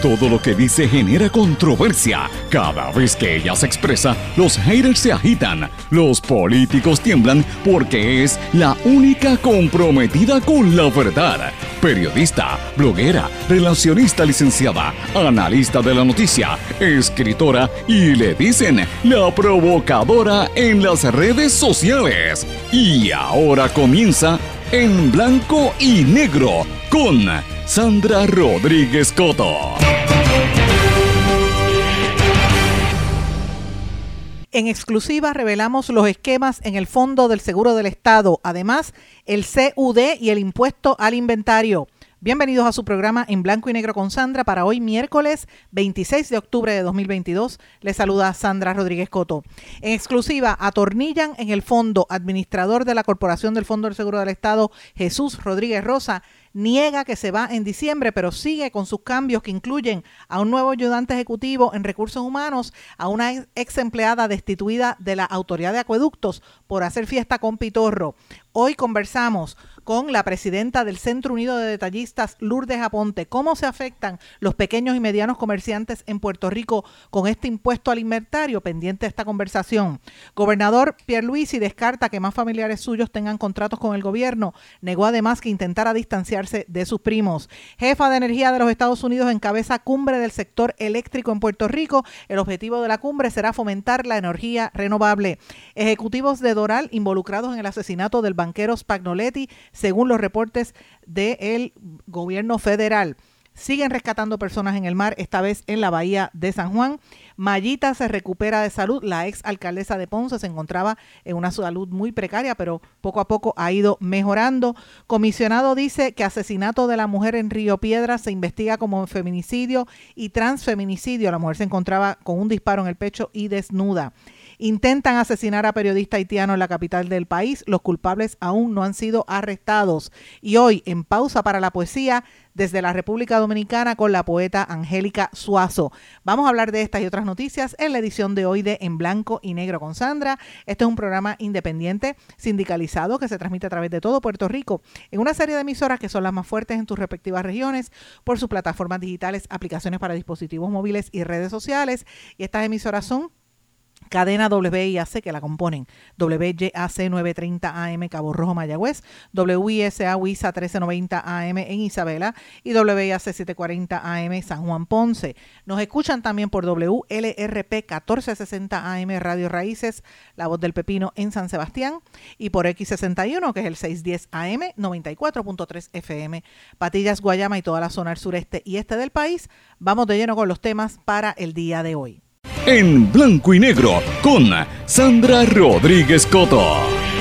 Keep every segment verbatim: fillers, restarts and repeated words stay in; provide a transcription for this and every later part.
Todo lo que dice genera controversia. Cada vez que ella se expresa, los haters se agitan, los políticos tiemblan porque es la única comprometida con la verdad. Periodista, bloguera, relacionista licenciada, analista de la noticia, escritora y le dicen la provocadora en las redes sociales. Y ahora comienza En Blanco y Negro con Sandra Rodríguez Coto. En exclusiva revelamos los esquemas en el Fondo del Seguro del Estado, además el C U D y el impuesto al inventario. Bienvenidos a su programa En Blanco y Negro con Sandra para hoy miércoles veintiséis de octubre de dos mil veintidós. Les saluda Sandra Rodríguez Coto. En exclusiva, atornillan en el fondo. Administrador de la Corporación del Fondo del Seguro del Estado, Jesús Rodríguez Rosa, niega que se va en diciembre, pero sigue con sus cambios que incluyen a un nuevo ayudante ejecutivo en recursos humanos, a una ex empleada destituida de la Autoridad de Acueductos por hacer fiesta con pitorro. Hoy conversamos con la presidenta del Centro Unido de Detallistas, Lourdes Aponte, cómo se afectan los pequeños y medianos comerciantes en Puerto Rico con este impuesto al inventario. Pendiente de esta conversación. Gobernador Pierluisi descarta que más familiares suyos tengan contratos con el gobierno. Negó además que intentara distanciarse de sus primos. Jefa de Energía de los Estados Unidos encabeza cumbre del sector eléctrico en Puerto Rico. El objetivo de la cumbre será fomentar la energía renovable. Ejecutivos de Doral involucrados en el asesinato del banquero Spagnoletti, según los reportes del gobierno federal. Siguen rescatando personas en el mar, esta vez en la bahía de San Juan. Mayita se recupera de salud. La ex alcaldesa de Ponce se encontraba en una salud muy precaria, pero poco a poco ha ido mejorando. Comisionado dice que asesinato de la mujer en Río Piedras se investiga como feminicidio y transfeminicidio. La mujer se encontraba con un disparo en el pecho y desnuda. Intentan asesinar a periodista haitiano en la capital del país. Los culpables aún no han sido arrestados. Y hoy, en pausa para la poesía, desde la República Dominicana con la poeta Angélica Suazo. Vamos a hablar de estas y otras noticias en la edición de hoy de En Blanco y Negro con Sandra. Este es un programa independiente, sindicalizado, que se transmite a través de todo Puerto Rico en una serie de emisoras que son las más fuertes en tus respectivas regiones por sus plataformas digitales, aplicaciones para dispositivos móviles y redes sociales. Y estas emisoras son Cadena W I A C, que la componen W Y A C novecientos treinta A M Cabo Rojo Mayagüez, W I S A WISA trece noventa A M en Isabela y W I A C setecientos cuarenta A M San Juan Ponce. Nos escuchan también por W L R P catorce sesenta A M Radio Raíces, La Voz del Pepino en San Sebastián, y por X sesenta y uno, que es el seiscientos diez A M noventa y cuatro punto tres F M Patillas, Guayama y toda la zona del sureste y este del país. Vamos de lleno con los temas para el día de hoy. En Blanco y Negro con Sandra Rodríguez Coto.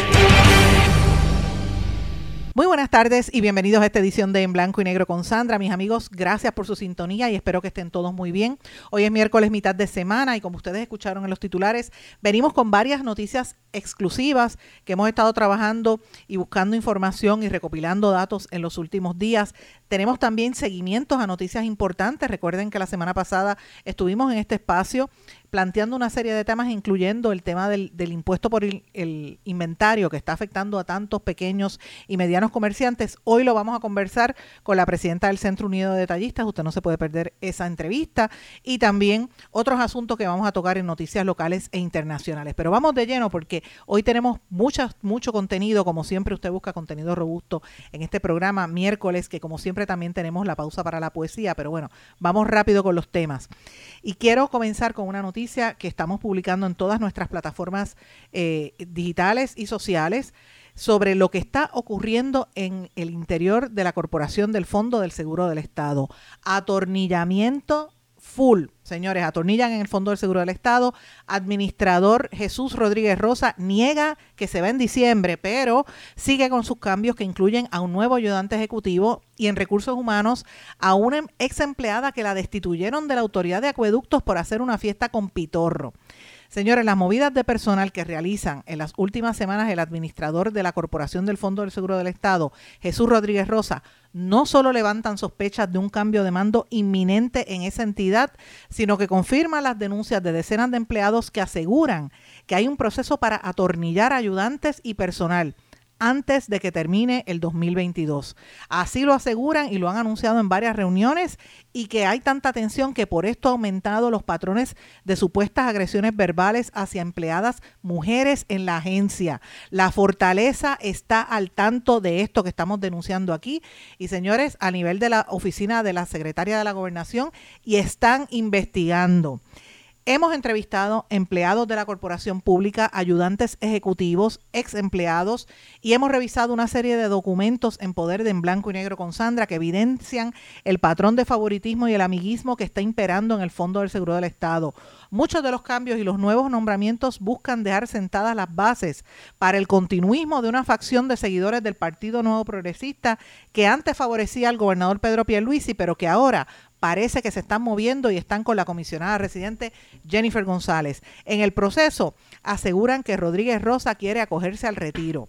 Muy buenas tardes y bienvenidos a esta edición de En Blanco y Negro con Sandra. Mis amigos, gracias por su sintonía y espero que estén todos muy bien. Hoy es miércoles, mitad de semana, y como ustedes escucharon en los titulares, venimos con varias noticias exclusivas que hemos estado trabajando y buscando información y recopilando datos en los últimos días. Tenemos también seguimientos a noticias importantes. Recuerden que la semana pasada estuvimos en este espacio planteando una serie de temas, incluyendo el tema del, del impuesto por el, el inventario que está afectando a tantos pequeños y medianos comerciantes. Hoy lo vamos a conversar con la presidenta del Centro Unido de Detallistas. Usted no se puede perder esa entrevista, y también otros asuntos que vamos a tocar en noticias locales e internacionales. Pero vamos de lleno porque hoy tenemos mucha, mucho contenido. Como siempre, usted busca contenido robusto en este programa miércoles, que como siempre también tenemos la pausa para la poesía. Pero bueno, vamos rápido con los temas. Y quiero comenzar con una noticia que estamos publicando en todas nuestras plataformas eh, digitales y sociales sobre lo que está ocurriendo en el interior de la Corporación del Fondo del Seguro del Estado. Atornillamiento full, señores, atornillan en el Fondo del Seguro del Estado. Administrador Jesús Rodríguez Rosa niega que se va en diciembre, pero sigue con sus cambios que incluyen a un nuevo ayudante ejecutivo y en recursos humanos a una ex empleada que la destituyeron de la Autoridad de Acueductos por hacer una fiesta con pitorro. Señores, las movidas de personal que realizan en las últimas semanas el administrador de la Corporación del Fondo del Seguro del Estado, Jesús Rodríguez Rosa, no solo levantan sospechas de un cambio de mando inminente en esa entidad, sino que confirman las denuncias de decenas de empleados que aseguran que hay un proceso para atornillar ayudantes y personal. antes de que termine el dos mil veintidós. Así lo aseguran y lo han anunciado en varias reuniones, y que hay tanta tensión que por esto ha aumentado los patrones de supuestas agresiones verbales hacia empleadas mujeres en la agencia. La Fortaleza está al tanto de esto que estamos denunciando aquí, y señores, a nivel de la oficina de la secretaria de la Gobernación, y están investigando. Hemos entrevistado empleados de la corporación pública, ayudantes ejecutivos, ex empleados, y hemos revisado una serie de documentos en poder de En Blanco y Negro con Sandra que evidencian el patrón de favoritismo y el amiguismo que está imperando en el Fondo del Seguro del Estado. Muchos de los cambios y los nuevos nombramientos buscan dejar sentadas las bases para el continuismo de una facción de seguidores del Partido Nuevo Progresista que antes favorecía al gobernador Pedro Pierluisi, pero que ahora parece que se están moviendo y están con la comisionada residente Jennifer González. En el proceso aseguran que Rodríguez Rosa quiere acogerse al retiro.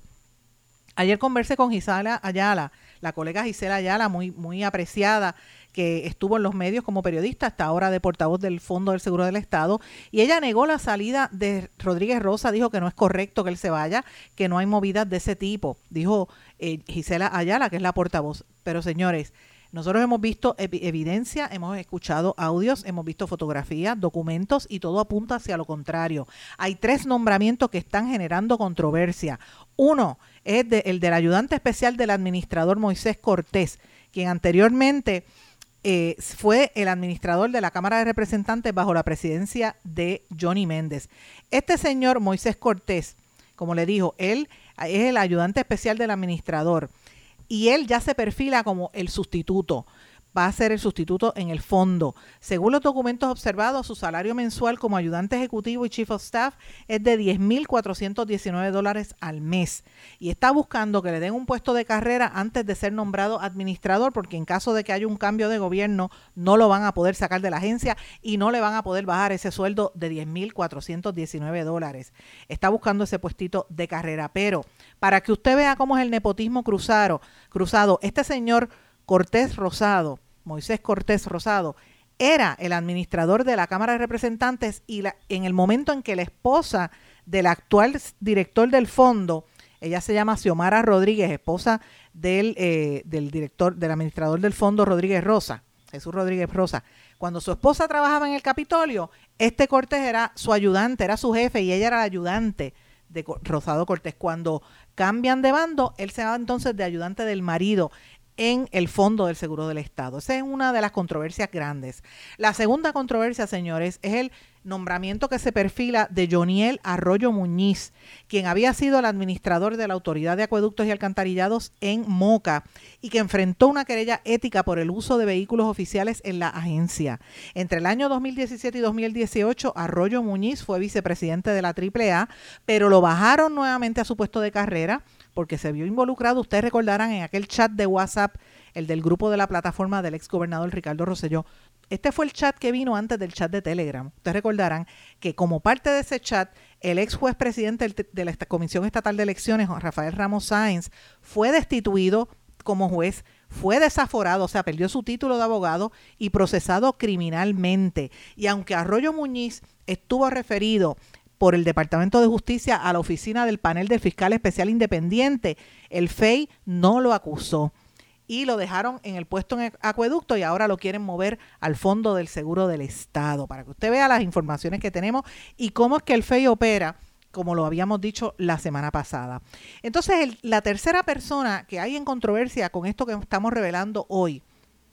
Ayer conversé con Gisela Ayala, la colega Gisela Ayala, muy, muy apreciada, que estuvo en los medios como periodista, hasta ahora de portavoz del Fondo del Seguro del Estado, y ella negó la salida de Rodríguez Rosa, dijo que no es correcto que él se vaya, que no hay movidas de ese tipo, dijo eh, Gisela Ayala, que es la portavoz. Pero señores, nosotros hemos visto evidencia, hemos escuchado audios, hemos visto fotografías, documentos, y todo apunta hacia lo contrario. Hay tres nombramientos que están generando controversia. Uno es de, el del ayudante especial del administrador Moisés Cortés, quien anteriormente eh, fue el administrador de la Cámara de Representantes bajo la presidencia de Johnny Méndez. Este señor Moisés Cortés, como le dijo, él es el ayudante especial del administrador, y él ya se perfila como el sustituto. Va a ser el sustituto en el fondo. Según los documentos observados, su salario mensual como ayudante ejecutivo y chief of staff es de diez mil cuatrocientos diecinueve dólares al mes. Y está buscando que le den un puesto de carrera antes de ser nombrado administrador, porque en caso de que haya un cambio de gobierno, no lo van a poder sacar de la agencia y no le van a poder bajar ese sueldo de diez mil cuatrocientos diecinueve dólares. Está buscando ese puestito de carrera. Pero para que usted vea cómo es el nepotismo cruzado, cruzado este señor Cortés Rosado, Moisés Cortés Rosado, era el administrador de la Cámara de Representantes, y la, en el momento en que la esposa del actual director del fondo, ella se llama Xiomara Rodríguez, esposa del, eh, del director, del administrador del fondo Rodríguez Rosa, Jesús Rodríguez Rosa, cuando su esposa trabajaba en el Capitolio, este Cortés era su ayudante, era su jefe, y ella era la ayudante de Rosado Cortés. Cuando cambian de bando, él se va entonces de ayudante del marido en el Fondo del Seguro del Estado. Esa es una de las controversias grandes. La segunda controversia, señores, es el nombramiento que se perfila de Joniel Arroyo Muñiz, quien había sido el administrador de la Autoridad de Acueductos y Alcantarillados en Moca, y que enfrentó una querella ética por el uso de vehículos oficiales en la agencia. Entre el año dos mil diecisiete y dos mil dieciocho, Arroyo Muñiz fue vicepresidente de la triple A, pero lo bajaron nuevamente a su puesto de carrera porque se vio involucrado, ustedes recordarán, en aquel chat de WhatsApp, el del grupo de la plataforma del ex gobernador Ricardo Rosselló. Este fue el chat que vino antes del chat de Telegram. Ustedes recordarán que como parte de ese chat, el ex juez presidente de la Comisión Estatal de Elecciones, Rafael Ramos Sáenz, fue destituido como juez, fue desaforado, o sea, perdió su título de abogado y procesado criminalmente. Y aunque Arroyo Muñiz estuvo referido por el Departamento de Justicia a la oficina del panel del fiscal especial independiente, el F E I no lo acusó y lo dejaron en el puesto en el acueducto, y ahora lo quieren mover al Fondo del Seguro del Estado, para que usted vea las informaciones que tenemos y cómo es que el F E I opera, como lo habíamos dicho la semana pasada. Entonces, el, la tercera persona que hay en controversia con esto que estamos revelando hoy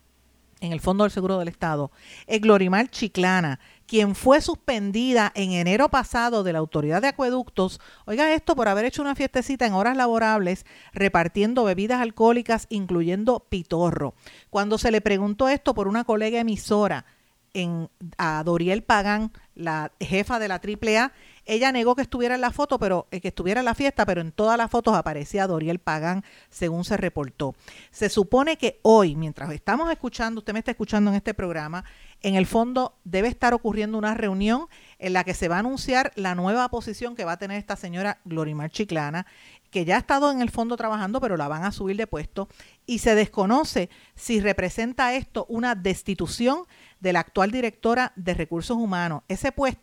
en el Fondo del Seguro del Estado es Glorimar Chiclana, quien fue suspendida en enero pasado de la Autoridad de Acueductos, oiga esto, por haber hecho una fiestecita en horas laborables repartiendo bebidas alcohólicas, incluyendo pitorro. Cuando se le preguntó esto por una colega emisora, en, a Doriel Pagán, la jefa de la triple A, ella negó que estuviera en la foto, pero eh, que estuviera en la fiesta, pero en todas las fotos aparecía Doriel Pagán, según se reportó. Se supone que hoy, mientras estamos escuchando, usted me está escuchando en este programa, en el fondo debe estar ocurriendo una reunión en la que se va a anunciar la nueva posición que va a tener esta señora Glorimar Chiclana, que ya ha estado en el fondo trabajando, pero la van a subir de puesto, y se desconoce si representa esto una destitución de la actual directora de Recursos Humanos. Ese puesto,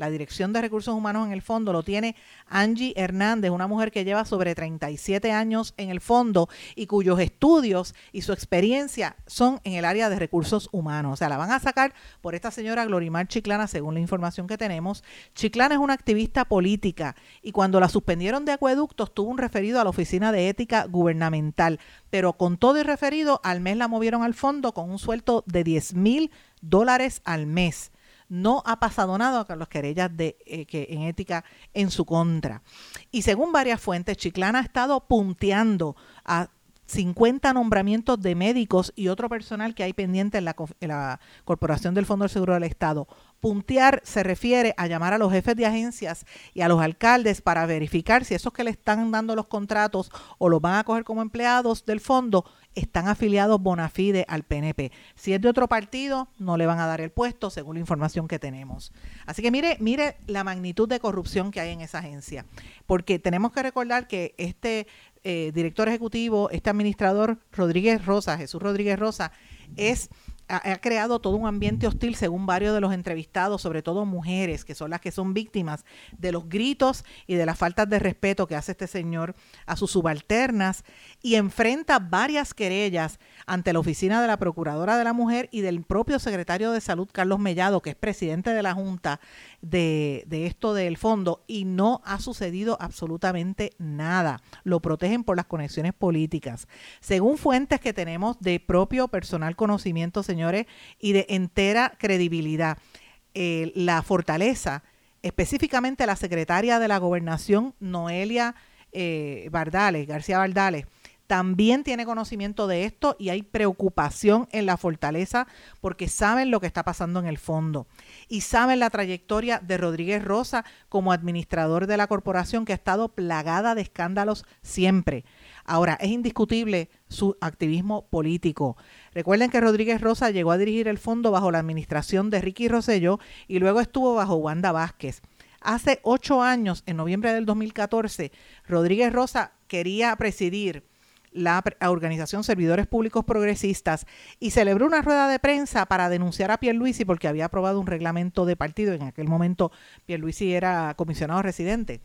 la dirección de recursos humanos en el fondo lo tiene Angie Hernández, una mujer que lleva sobre treinta y siete años en el fondo y cuyos estudios y su experiencia son en el área de recursos humanos. O sea, la van a sacar por esta señora Glorimar Chiclana, según la información que tenemos. Chiclana es una activista política y cuando la suspendieron de acueductos tuvo un referido a la Oficina de Ética Gubernamental, pero con todo y referido al mes la movieron al fondo con un sueldo de diez mil dólares al mes. No ha pasado nada con las querellas de, eh, que en ética en su contra. Y según varias fuentes, Chiclana ha estado punteando a cincuenta nombramientos de médicos y otro personal que hay pendiente en la, en la Corporación del Fondo del Seguro del Estado. Puntear se refiere a llamar a los jefes de agencias y a los alcaldes para verificar si esos que le están dando los contratos o los van a coger como empleados del fondo están afiliados bona fide al P N P. Si es de otro partido, no le van a dar el puesto, según la información que tenemos. Así que mire, mire la magnitud de corrupción que hay en esa agencia. Porque tenemos que recordar que este eh, director ejecutivo, este administrador Rodríguez Rosa, Jesús Rodríguez Rosa, es... ha creado todo un ambiente hostil, según varios de los entrevistados, sobre todo mujeres, que son las que son víctimas de los gritos y de las faltas de respeto que hace este señor a sus subalternas, y enfrenta varias querellas ante la oficina de la Procuradora de la Mujer y del propio secretario de Salud, Carlos Mellado, que es presidente de la Junta de, de esto del fondo, y no ha sucedido absolutamente nada. Lo protegen por las conexiones políticas. Según fuentes que tenemos de propio personal conocimiento, señor, y de entera credibilidad. Eh, la Fortaleza, específicamente la secretaria de la Gobernación, Noelia eh, Bardales, García Bardales, también tiene conocimiento de esto y hay preocupación en la Fortaleza porque saben lo que está pasando en el fondo y saben la trayectoria de Rodríguez Rosa como administrador de la corporación, que ha estado plagada de escándalos siempre. Ahora, es indiscutible su activismo político. Recuerden que Rodríguez Rosa llegó a dirigir el fondo bajo la administración de Ricky Rosselló y luego estuvo bajo Wanda Vázquez. Hace ocho años, en noviembre del dos mil catorce, Rodríguez Rosa quería presidir la organización Servidores Públicos Progresistas y celebró una rueda de prensa para denunciar a Pierluisi porque había aprobado un reglamento de partido. En aquel momento Pierluisi era comisionado residente.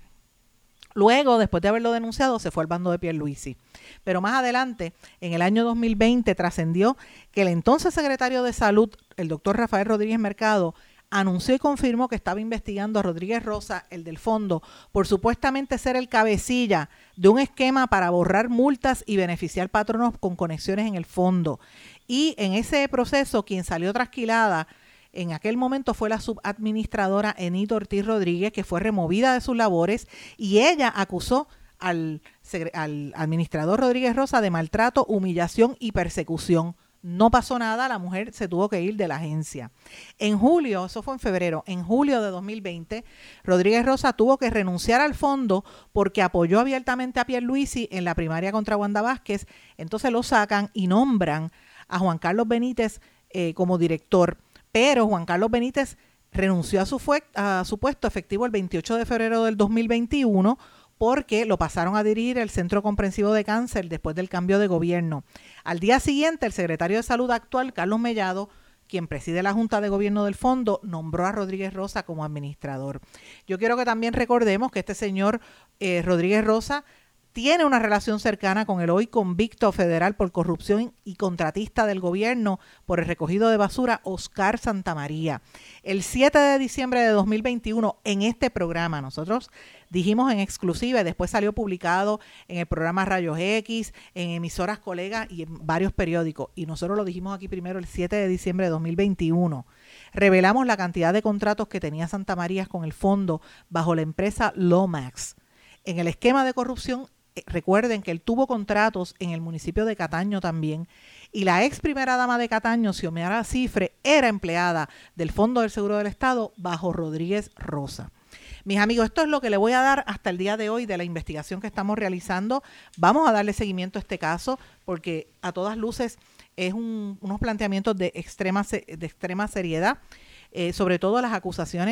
Luego, después de haberlo denunciado, se fue al bando de Pierluisi. Pero más adelante, en el año dos mil veinte, trascendió que el entonces secretario de Salud, el doctor Rafael Rodríguez Mercado, anunció y confirmó que estaba investigando a Rodríguez Rosa, el del fondo, por supuestamente ser el cabecilla de un esquema para borrar multas y beneficiar patronos con conexiones en el fondo. Y en ese proceso, quien salió trasquilada en aquel momento fue la subadministradora Enita Ortiz Rodríguez, que fue removida de sus labores, y ella acusó al, al administrador Rodríguez Rosa de maltrato, humillación y persecución. No pasó nada, la mujer se tuvo que ir de la agencia. En julio, eso fue en febrero, en julio de dos mil veinte, Rodríguez Rosa tuvo que renunciar al fondo porque apoyó abiertamente a Pierluisi en la primaria contra Wanda Vázquez. Entonces lo sacan y nombran a Juan Carlos Benítez eh, como director. Pero Juan Carlos Benítez renunció a su, fue, a su puesto efectivo el veintiocho de febrero del dos mil veintiuno porque lo pasaron a dirigir el Centro Comprensivo de Cáncer después del cambio de gobierno. Al día siguiente, el secretario de Salud actual, Carlos Mellado, quien preside la Junta de Gobierno del Fondo, nombró a Rodríguez Rosa como administrador. Yo quiero que también recordemos que este señor eh, Rodríguez Rosa tiene una relación cercana con el hoy convicto federal por corrupción y contratista del gobierno por el recogido de basura, Oscar Santamaría. El siete de diciembre de dos mil veintiuno, en este programa, nosotros dijimos en exclusiva, y después salió publicado en el programa Rayos X, en emisoras colegas y en varios periódicos, y nosotros lo dijimos aquí primero el siete de diciembre de dos mil veintiuno. Revelamos la cantidad de contratos que tenía Santamaría con el fondo bajo la empresa Lomax. En el esquema de corrupción, recuerden que él tuvo contratos en el municipio de Cataño también, y la ex primera dama de Cataño, Xiomara Cifre, era empleada del Fondo del Seguro del Estado bajo Rodríguez Rosa. Mis amigos, esto es lo que le voy a dar hasta el día de hoy de la investigación que estamos realizando. Vamos a darle seguimiento a este caso porque a todas luces es un, unos planteamientos de extrema, de extrema seriedad, eh, sobre todo las acusaciones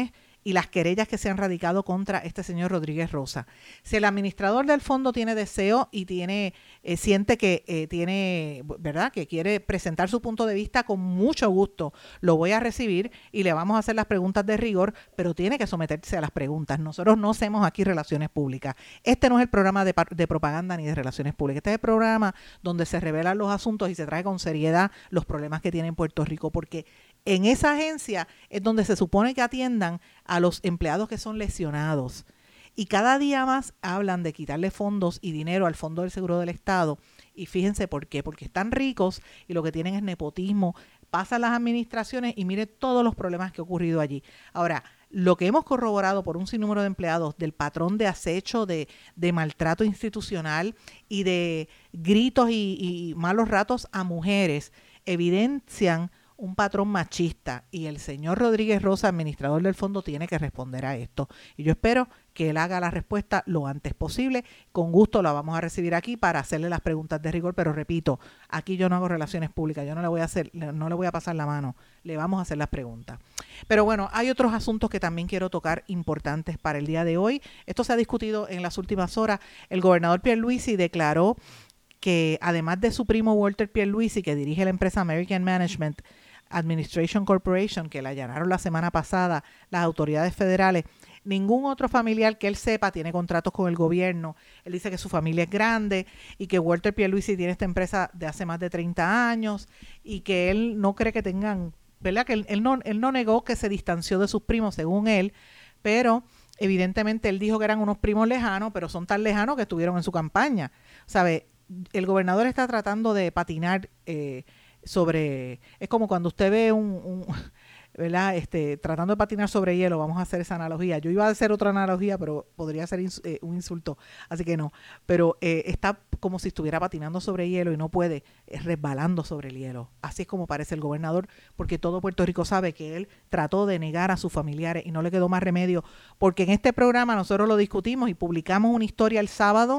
y las querellas que se han radicado contra este señor Rodríguez Rosa. Si el administrador del fondo tiene deseo y tiene eh, siente que eh, tiene, ¿verdad?, que quiere presentar su punto de vista, con mucho gusto lo voy a recibir y le vamos a hacer las preguntas de rigor, pero tiene que someterse a las preguntas. Nosotros no hacemos aquí relaciones públicas. Este no es el programa de, de propaganda ni de relaciones públicas. Este es el programa donde se revelan los asuntos y se trae con seriedad los problemas que tiene Puerto Rico, porque en esa agencia es donde se supone que atiendan a los empleados que son lesionados. Y cada día más hablan de quitarle fondos y dinero al Fondo del Seguro del Estado. Y fíjense por qué. Porque están ricos y lo que tienen es nepotismo. Pasan las administraciones y mire todos los problemas que ha ocurrido allí. Ahora, lo que hemos corroborado por un sinnúmero de empleados del patrón de acecho, de, de maltrato institucional y de gritos y, y malos ratos a mujeres, evidencian un patrón machista, y el señor Rodríguez Rosa, administrador del fondo, tiene que responder a esto. Y yo espero que él haga la respuesta lo antes posible. Con gusto la vamos a recibir aquí para hacerle las preguntas de rigor, pero repito, aquí yo no hago relaciones públicas, yo no le voy a hacer, no le voy a pasar la mano, le vamos a hacer las preguntas. Pero bueno, hay otros asuntos que también quiero tocar importantes para el día de hoy. Esto se ha discutido en las últimas horas. El gobernador Pierluisi declaró que además de su primo Walter Pierluisi, que dirige la empresa American Management Administration Corporation, que la allanaron la semana pasada las autoridades federales, ningún otro familiar que él sepa tiene contratos con el gobierno. Él dice que su familia es grande y que Walter Pierluisi tiene esta empresa de hace más de treinta años y que él no cree que tengan, ¿verdad? Que él, él, no, él no negó que se distanció de sus primos, según él, pero evidentemente él dijo que eran unos primos lejanos, pero son tan lejanos que estuvieron en su campaña. ¿Sabe? El gobernador está tratando de patinar eh, sobre, es como cuando usted ve un, un ¿verdad? Este, tratando de patinar sobre hielo, vamos a hacer esa analogía. Yo iba a hacer otra analogía, pero podría ser ins, eh, un insulto, así que no. Pero eh, está como si estuviera patinando sobre hielo y no puede, es resbalando sobre el hielo. Así es como parece el gobernador, porque todo Puerto Rico sabe que él trató de negar a sus familiares y no le quedó más remedio, porque en este programa nosotros lo discutimos y publicamos una historia el sábado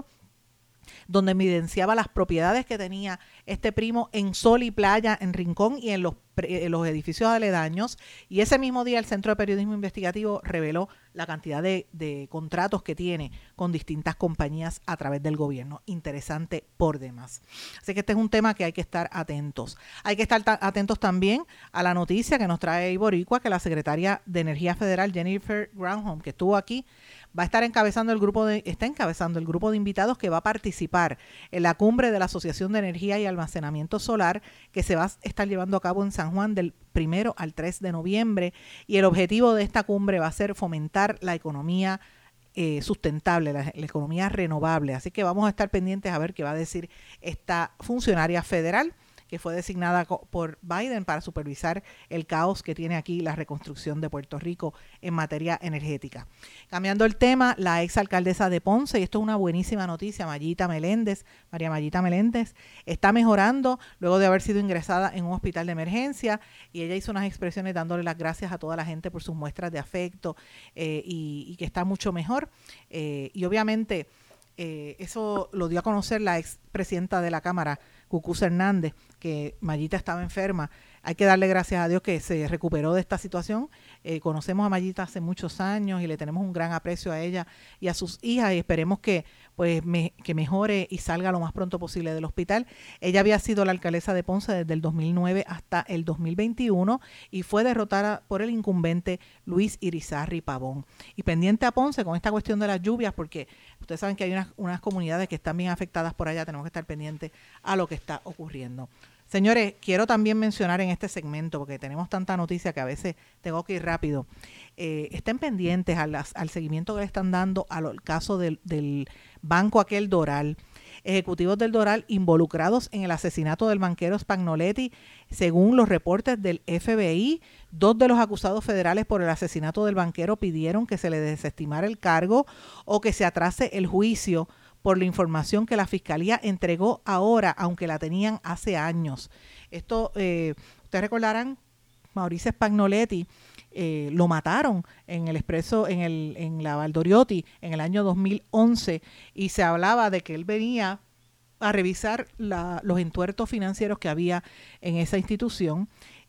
donde evidenciaba las propiedades que tenía este primo en Sol y Playa, en Rincón y en los, en los edificios aledaños. Y ese mismo día el Centro de Periodismo Investigativo reveló la cantidad de, de contratos que tiene con distintas compañías a través del gobierno. Interesante por demás. Así que este es un tema que hay que estar atentos. Hay que estar ta- atentos también a la noticia que nos trae Iboricua, que la secretaria de Energía Federal, Jennifer Granholm, que estuvo aquí, va a estar encabezando el grupo de, está encabezando el grupo de invitados que va a participar en la cumbre de la Asociación de Energía y Almacenamiento Solar, que se va a estar llevando a cabo en San Juan del primero al tres de noviembre. Y el objetivo de esta cumbre va a ser fomentar la economía eh, sustentable, la, la economía renovable. Así que vamos a estar pendientes a ver qué va a decir esta funcionaria federal, que fue designada por Biden para supervisar el caos que tiene aquí la reconstrucción de Puerto Rico en materia energética. Cambiando el tema, la exalcaldesa de Ponce, y esto es una buenísima noticia, Mayita Meléndez, María Mayita Meléndez, está mejorando luego de haber sido ingresada en un hospital de emergencia, y ella hizo unas expresiones dándole las gracias a toda la gente por sus muestras de afecto eh, y, y que está mucho mejor. Eh, y obviamente eh, eso lo dio a conocer la expresidenta de la Cámara, Cucuza Hernández, que Mayita estaba enferma. Hay que darle gracias a Dios que se recuperó de esta situación. Eh, conocemos a Mayita hace muchos años y le tenemos un gran aprecio a ella y a sus hijas, y esperemos que pues me, que mejore y salga lo más pronto posible del hospital. Ella había sido la alcaldesa de Ponce desde el dos mil nueve hasta el dos mil veintiuno y fue derrotada por el incumbente Luis Irizarry Pavón. Y pendiente a Ponce con esta cuestión de las lluvias, porque ustedes saben que hay unas, unas comunidades que están bien afectadas por allá, tenemos que estar pendientes a lo que está ocurriendo. Señores, quiero también mencionar en este segmento, porque tenemos tanta noticia que a veces tengo que ir rápido, eh, estén pendientes a las, al seguimiento que le están dando al caso del, del banco aquel Doral. Ejecutivos del Doral involucrados en el asesinato del banquero Spagnoletti, según los reportes del F B I. Dos de los acusados federales por el asesinato del banquero pidieron que se le desestimara el cargo o que se atrase el juicio por la información que la Fiscalía entregó ahora, aunque la tenían hace años. Esto, eh, ustedes recordarán, Mauricio Spagnoletti eh, lo mataron en el expreso, en el en la Valdoriotti en el año dos mil once, y se hablaba de que él venía a revisar la, los entuertos financieros que había en esa institución,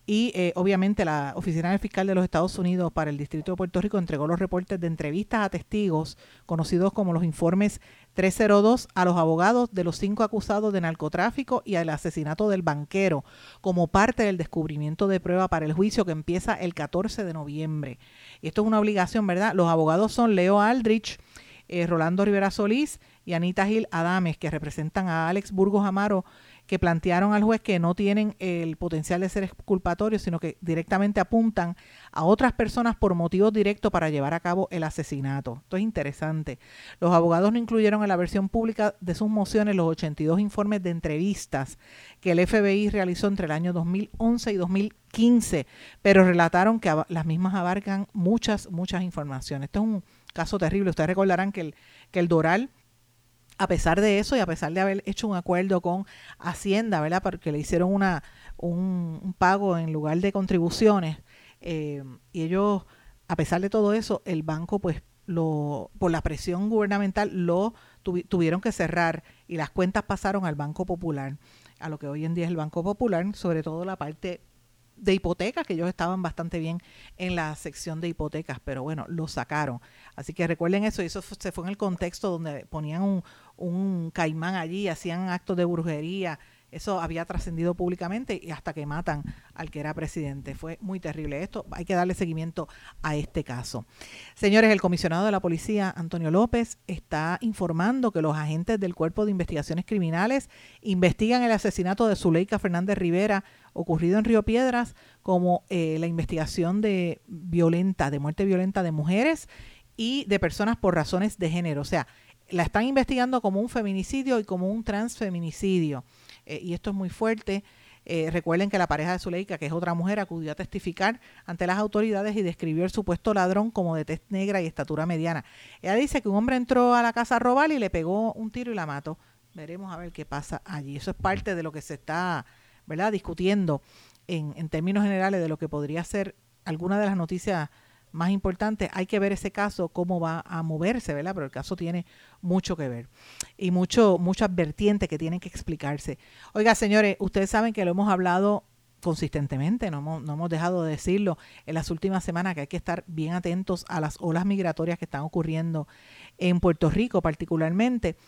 Y eh, obviamente la Oficina del Fiscal de los Estados Unidos para el Distrito de Puerto Rico entregó los reportes de entrevistas a testigos, conocidos como los informes trescientos dos, a los abogados de los cinco acusados de narcotráfico y al asesinato del banquero, como parte del descubrimiento de prueba para el juicio que empieza el catorce de noviembre. Y esto es una obligación, ¿verdad? Los abogados son Leo Aldrich, eh, Rolando Rivera Solís y Anita Gil Adames, que representan a Alex Burgos Amaro, que plantearon al juez que no tienen el potencial de ser exculpatorios, sino que directamente apuntan a otras personas por motivos directos para llevar a cabo el asesinato. Esto es interesante. Los abogados no incluyeron en la versión pública de sus mociones los ochenta y dos informes de entrevistas que el F B I realizó entre el año dos mil once y dos mil quince, pero relataron que las mismas abarcan muchas, muchas informaciones. Esto es un caso terrible. Ustedes recordarán que el, que el Doral, a pesar de eso y a pesar de haber hecho un acuerdo con Hacienda, ¿verdad? Porque le hicieron una un, un pago en lugar de contribuciones, eh, y ellos, a pesar de todo eso, el banco, pues, lo por la presión gubernamental, lo tuvi, tuvieron que cerrar y las cuentas pasaron al Banco Popular, a lo que hoy en día es el Banco Popular, sobre todo la parte de hipotecas, que ellos estaban bastante bien en la sección de hipotecas, pero bueno, lo sacaron. Así que recuerden eso, y eso se fue en el contexto donde ponían un, un caimán allí, hacían actos de brujería. Eso había trascendido públicamente y hasta que matan al que era presidente. Fue muy terrible esto. Hay que darle seguimiento a este caso. Señores, el comisionado de la policía, Antonio López, está informando que los agentes del Cuerpo de Investigaciones Criminales investigan el asesinato de Zuleika Fernández Rivera, ocurrido en Río Piedras, como eh, la investigación de violenta, de muerte violenta de mujeres y de personas por razones de género. O sea, la están investigando como un feminicidio y como un transfeminicidio. Eh, y esto es muy fuerte. Eh, recuerden que la pareja de Zuleika, que es otra mujer, acudió a testificar ante las autoridades y describió el supuesto ladrón como de tez negra y estatura mediana. Ella dice que un hombre entró a la casa a robar y le pegó un tiro y la mató. Veremos a ver qué pasa allí. Eso es parte de lo que se está, ¿verdad?, discutiendo en, en términos generales de lo que podría ser alguna de las noticias más importantes. Hay que ver ese caso, cómo va a moverse, ¿verdad? Pero el caso tiene mucho que ver y mucho, muchas vertientes que tienen que explicarse. Oiga, señores, ustedes saben que lo hemos hablado consistentemente, no hemos, no hemos dejado de decirlo en las últimas semanas, que hay que estar bien atentos a las olas migratorias que están ocurriendo en Puerto Rico particularmente,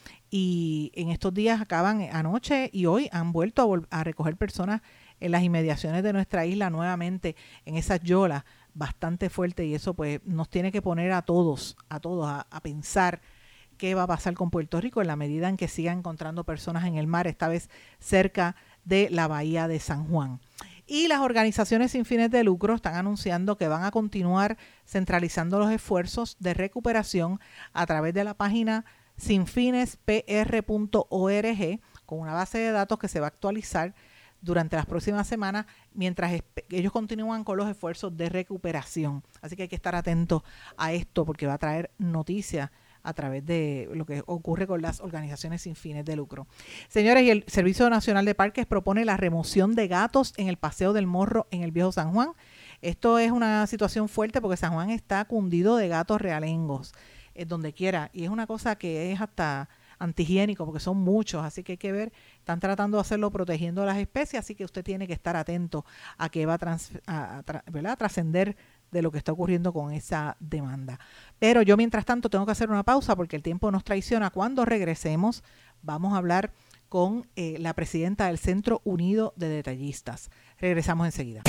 y en estos días acaban anoche y hoy han vuelto a, vol- a recoger personas en las inmediaciones de nuestra isla nuevamente en esas yolas bastante fuerte, y eso pues nos tiene que poner a todos, a todos a, a pensar qué va a pasar con Puerto Rico en la medida en que sigan encontrando personas en el mar, esta vez cerca de la bahía de San Juan. Y las organizaciones sin fines de lucro están anunciando que van a continuar centralizando los esfuerzos de recuperación a través de la página sin fines p r punto org, con una base de datos que se va a actualizar durante las próximas semanas, mientras esp- ellos continúan con los esfuerzos de recuperación. Así que hay que estar atentos a esto, porque va a traer noticias a través de lo que ocurre con las organizaciones sin fines de lucro. Señores, y el Servicio Nacional de Parques propone la remoción de gatos en el Paseo del Morro en el Viejo San Juan. Esto es una situación fuerte porque San Juan está cundido de gatos realengos, eh, donde quiera, y es una cosa que es hasta antihigiénico porque son muchos, así que hay que ver, están tratando de hacerlo protegiendo las especies, así que usted tiene que estar atento a que va a, trans, a, a, ¿verdad?, a trascender de lo que está ocurriendo con esa demanda. Pero yo mientras tanto tengo que hacer una pausa porque el tiempo nos traiciona. Cuando regresemos vamos a hablar con eh, la presidenta del Centro Unido de Detallistas. Regresamos enseguida.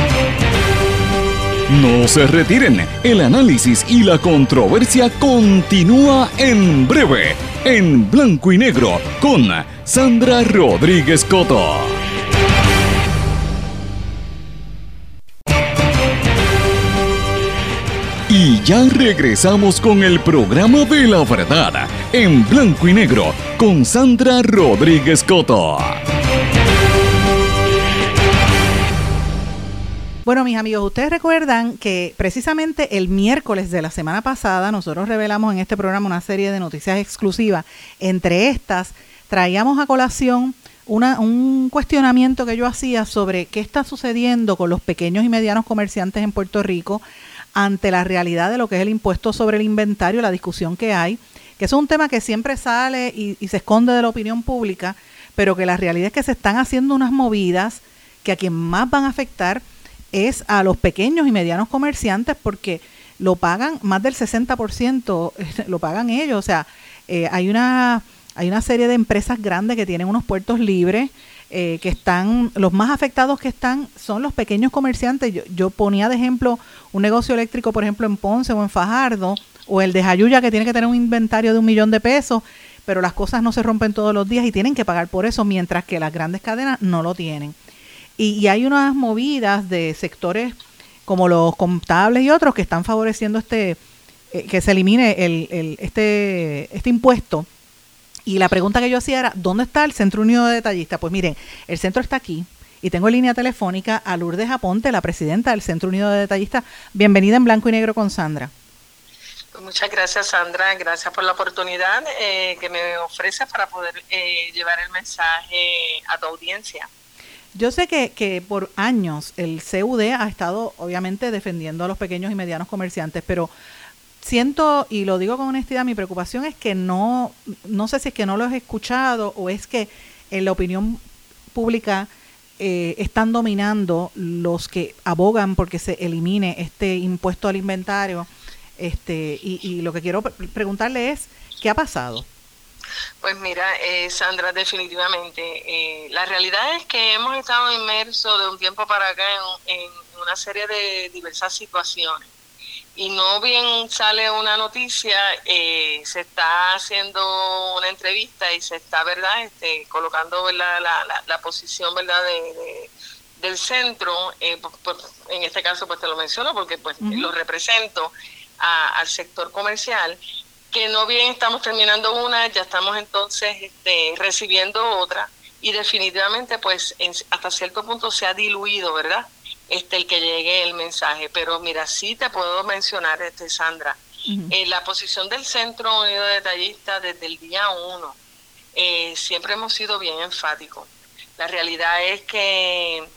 No se retiren, el análisis y la controversia continúa en breve, en Blanco y Negro, con Sandra Rodríguez Coto. Y ya regresamos con el programa de la verdad, en Blanco y Negro, con Sandra Rodríguez Coto. Bueno, mis amigos, ustedes recuerdan que precisamente el miércoles de la semana pasada nosotros revelamos en este programa una serie de noticias exclusivas. Entre estas, traíamos a colación una, un cuestionamiento que yo hacía sobre qué está sucediendo con los pequeños y medianos comerciantes en Puerto Rico ante la realidad de lo que es el impuesto sobre el inventario, la discusión que hay, que es un tema que siempre sale y, y se esconde de la opinión pública, pero que la realidad es que se están haciendo unas movidas que a quien más van a afectar es a los pequeños y medianos comerciantes, porque lo pagan más del sesenta por ciento, lo pagan ellos. O sea, eh, hay una hay una serie de empresas grandes que tienen unos puertos libres, eh, que están, los más afectados que están son los pequeños comerciantes. Yo, yo ponía de ejemplo un negocio eléctrico, por ejemplo, en Ponce o en Fajardo, o el de Jayuya, que tiene que tener un inventario de un millón de pesos, pero las cosas no se rompen todos los días y tienen que pagar por eso, mientras que las grandes cadenas no lo tienen. Y, y hay unas movidas de sectores como los contables y otros que están favoreciendo este eh, que se elimine el, el este este impuesto. Y la pregunta que yo hacía era, ¿dónde está el Centro Unido de Detallistas? Pues miren, el centro está aquí y tengo en línea telefónica a Lourdes Aponte, la presidenta del Centro Unido de Detallistas. Bienvenida en Blanco y Negro con Sandra. Muchas gracias, Sandra. Gracias por la oportunidad eh, que me ofreces para poder eh, llevar el mensaje a tu audiencia. Yo sé que, que por años el C U D ha estado obviamente defendiendo a los pequeños y medianos comerciantes, pero siento, y lo digo con honestidad, mi preocupación es que no, no sé si es que no lo he escuchado o es que en la opinión pública eh, están dominando los que abogan porque se elimine este impuesto al inventario. Este y, y lo que quiero preguntarle es, ¿qué ha pasado? Pues mira, eh, Sandra, definitivamente, eh, la realidad es que hemos estado inmersos de un tiempo para acá en, en una serie de diversas situaciones. Y no bien sale una noticia, eh, se está haciendo una entrevista y se está, ¿verdad?, este, colocando, ¿verdad?, la, la, la posición, ¿verdad?, de, de, del centro. Eh, por, por, en este caso, pues te lo menciono porque pues uh-huh. lo represento a, al sector comercial, que no bien estamos terminando una, ya estamos entonces este, recibiendo otra, y definitivamente pues en, hasta cierto punto se ha diluido, ¿verdad?, este el que llegue el mensaje. Pero mira, sí te puedo mencionar, este Sandra, uh-huh. eh, la posición del Centro Unido de Detallistas desde el día uno, eh, siempre hemos sido bien enfáticos. La realidad es que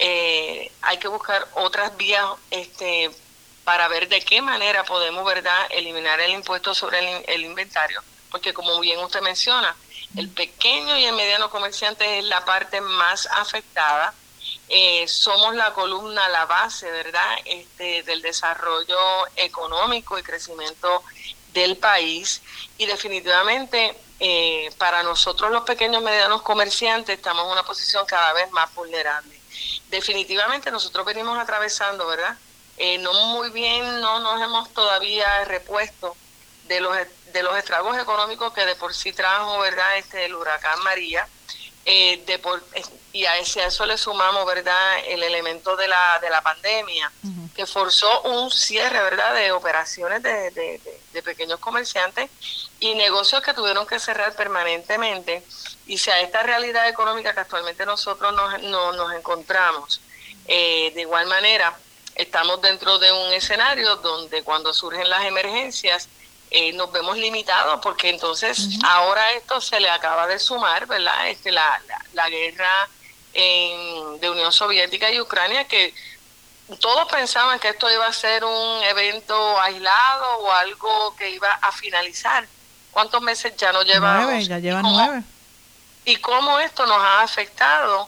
eh, hay que buscar otras vías este para ver de qué manera podemos, ¿verdad?, eliminar el impuesto sobre el, el inventario, porque como bien usted menciona, el pequeño y el mediano comerciante es la parte más afectada. Eh, somos la columna, la base, ¿verdad?, este, del desarrollo económico y crecimiento del país, y definitivamente eh, para nosotros los pequeños y medianos comerciantes estamos en una posición cada vez más vulnerable. Definitivamente nosotros venimos atravesando, ¿verdad?, Eh, no muy bien, no nos hemos todavía repuesto de los de los estragos económicos que de por sí trajo, ¿verdad?, este el huracán María, eh, de por, y a, ese, a eso le sumamos, ¿verdad?, el elemento de la de la pandemia, uh-huh. que forzó un cierre, ¿verdad?, de operaciones de, de, de, de pequeños comerciantes y negocios que tuvieron que cerrar permanentemente, y si a esta realidad económica que actualmente nosotros nos, no, nos encontramos, eh, de igual manera estamos dentro de un escenario donde cuando surgen las emergencias eh, nos vemos limitados, porque entonces uh-huh. ahora esto se le acaba de sumar, ¿verdad?, este, la, la, la guerra en, de Unión Soviética y Ucrania, que todos pensaban que esto iba a ser un evento aislado o algo que iba a finalizar. ¿Cuántos meses ya nos llevamos? Nueve, ya llevan ¿Y cómo, nueve. Y cómo esto nos ha afectado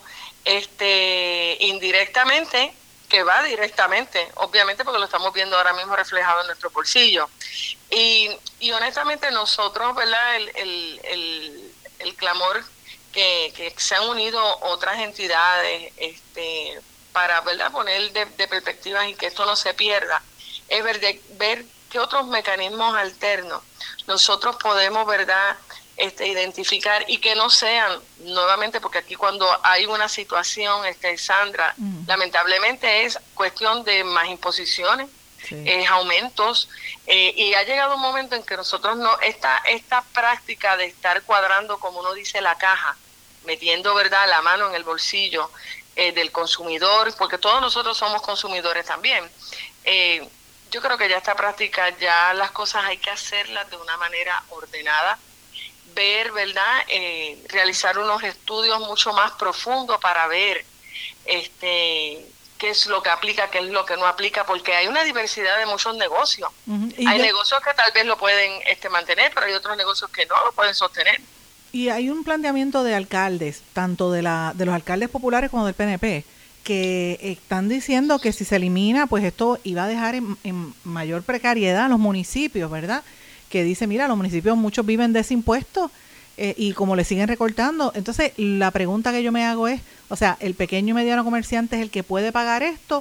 este indirectamente, que va directamente, obviamente, porque lo estamos viendo ahora mismo reflejado en nuestro bolsillo. Y, y honestamente nosotros, ¿verdad?, el, el, el, el clamor que, que se han unido otras entidades este, para, ¿verdad?, poner de, de perspectiva y que esto no se pierda, es ver, de, ver qué otros mecanismos alternos nosotros podemos, ¿verdad?, Este, identificar, y que no sean, nuevamente, porque aquí cuando hay una situación, este, Sandra, uh-huh. lamentablemente es cuestión de más imposiciones, sí. eh, aumentos, eh, y ha llegado un momento en que nosotros no, esta, esta práctica de estar cuadrando, como uno dice, la caja, metiendo, ¿verdad?, la mano en el bolsillo eh, del consumidor, porque todos nosotros somos consumidores también, eh, yo creo que ya esta práctica, ya las cosas hay que hacerlas de una manera ordenada, ver, ¿verdad?, eh, realizar unos estudios mucho más profundos para ver este qué es lo que aplica, qué es lo que no aplica, porque hay una diversidad de muchos negocios. Uh-huh. Hay yo, negocios que tal vez lo pueden este mantener, pero hay otros negocios que no lo pueden sostener. Y hay un planteamiento de alcaldes, tanto de la de los alcaldes populares como del P N P, que están diciendo que si se elimina, pues esto iba a dejar en, en mayor precariedad a los municipios, ¿verdad? Que dice, mira, los municipios muchos viven de ese impuesto eh, y como le siguen recortando. Entonces, la pregunta que yo me hago es, o sea, ¿el pequeño y mediano comerciante es el que puede pagar esto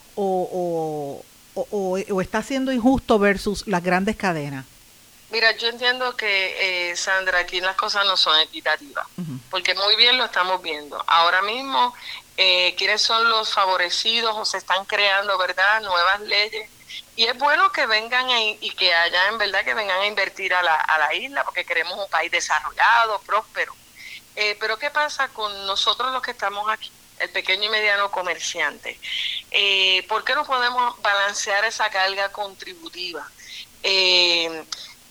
o, o, o, o, o está siendo injusto versus las grandes cadenas? Mira, yo entiendo que, eh, Sandra, aquí las cosas no son equitativas, uh-huh. porque muy bien lo estamos viendo. Ahora mismo, eh, ¿quiénes son los favorecidos o se están creando, verdad, nuevas leyes? Y es bueno que vengan a, y que haya, en verdad, que vengan a invertir a la, a la isla, porque queremos un país desarrollado, próspero. Eh, pero ¿qué pasa con nosotros los que estamos aquí? El pequeño y mediano comerciante. Eh, ¿Por qué no podemos balancear esa carga contributiva? Eh,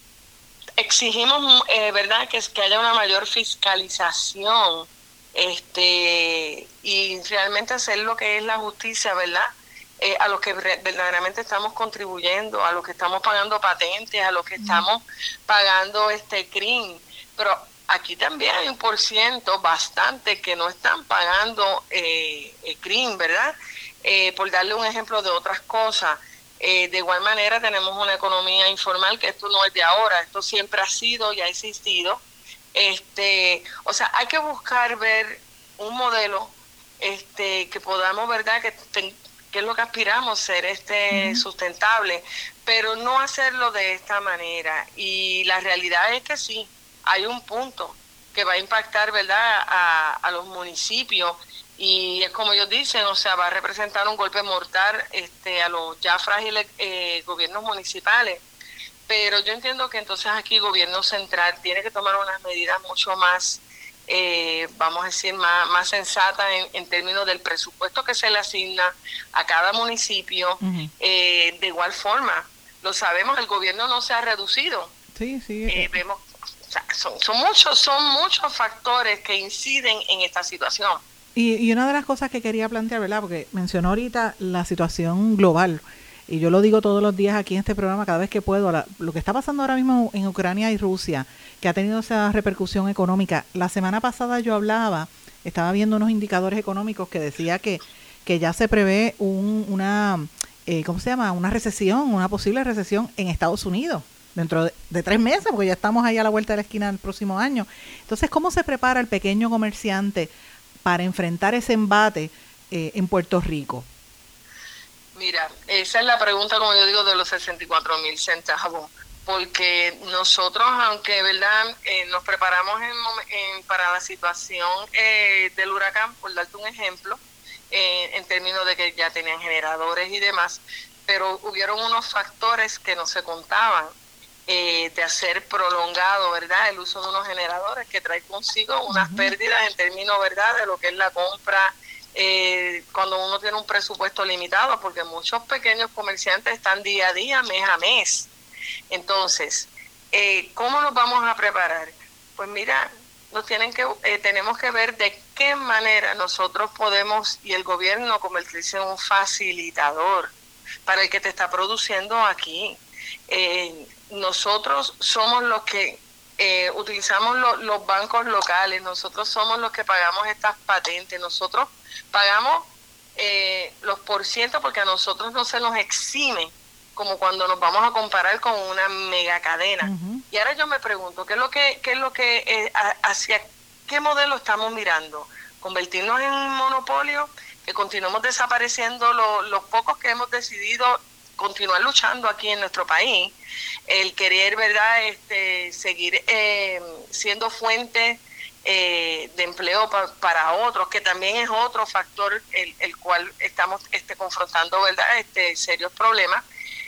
exigimos, eh, ¿verdad?, que, que haya una mayor fiscalización este y realmente hacer lo que es la justicia, ¿verdad?, eh, a los que verdaderamente estamos contribuyendo, a los que estamos pagando patentes, a los que estamos pagando este C R I M. Pero aquí también hay un por ciento bastante que no están pagando eh, C R I M, ¿verdad? Eh, por darle un ejemplo de otras cosas. Eh, de igual manera tenemos una economía informal, que esto no es de ahora, esto siempre ha sido y ha existido. Este, o sea, hay que buscar ver un modelo este, que podamos, ¿verdad?, que, ten, que es lo que aspiramos, ser este uh-huh. sustentable, pero no hacerlo de esta manera. Y la realidad es que sí, hay un punto que va a impactar, ¿verdad?, a, a los municipios. Y es como ellos dicen, o sea, va a representar un golpe mortal este, a los ya frágiles eh, gobiernos municipales. Pero yo entiendo que entonces aquí el gobierno central tiene que tomar unas medidas mucho más, eh, vamos a decir, más, más sensatas en, en términos del presupuesto que se le asigna a cada municipio. Uh-huh. Eh, de igual forma, lo sabemos, el gobierno no se ha reducido. Sí, sí. Eh, vemos, o sea, son, son, muchos, son muchos factores que inciden en esta situación. Y, y una de las cosas que quería plantear, ¿verdad?, porque mencionó ahorita la situación global, y yo lo digo todos los días aquí en este programa, cada vez que puedo, la, lo que está pasando ahora mismo en Ucrania y Rusia, que ha tenido esa repercusión económica. La semana pasada yo hablaba, estaba viendo unos indicadores económicos que decía que, que ya se prevé un, una, eh, ¿cómo se llama?, una recesión, una posible recesión en Estados Unidos, dentro de, de tres meses, porque ya estamos ahí a la vuelta de la esquina del próximo año. Entonces, ¿cómo se prepara el pequeño comerciante para enfrentar ese embate eh, en Puerto Rico? Mira, esa es la pregunta, como yo digo, de los sesenta y cuatro mil centavos, porque nosotros, aunque verdad eh, nos preparamos en, en, para la situación eh, del huracán, por darte un ejemplo, eh, en términos de que ya tenían generadores y demás, pero hubieron unos factores que no se contaban. Eh, de hacer prolongado, ¿verdad?, el uso de unos generadores que trae consigo unas uh-huh. pérdidas en términos, ¿verdad?, de lo que es la compra eh, cuando uno tiene un presupuesto limitado, porque muchos pequeños comerciantes están día a día, mes a mes. Entonces, eh, ¿cómo nos vamos a preparar? Pues mira, nos tienen que eh, tenemos que ver de qué manera nosotros podemos, y el gobierno, convertirse en un facilitador para el que te está produciendo aquí. Eh, nosotros somos los que eh, utilizamos lo, los bancos locales, nosotros somos los que pagamos estas patentes, nosotros pagamos eh, los porcientos porque a nosotros no se nos exime como cuando nos vamos a comparar con una mega cadena. Uh-huh. Y ahora yo me pregunto, ¿qué es lo que, qué es lo que eh, hacia qué modelo estamos mirando? ¿Convertirnos en un monopolio? ¿Que continuemos desapareciendo lo, los pocos que hemos decidido continuar luchando aquí en nuestro país, el querer, ¿verdad?, este, seguir eh, siendo fuente eh, de empleo pa, para otros, que también es otro factor el, el cual estamos este, confrontando, ¿verdad?, este, serios problemas,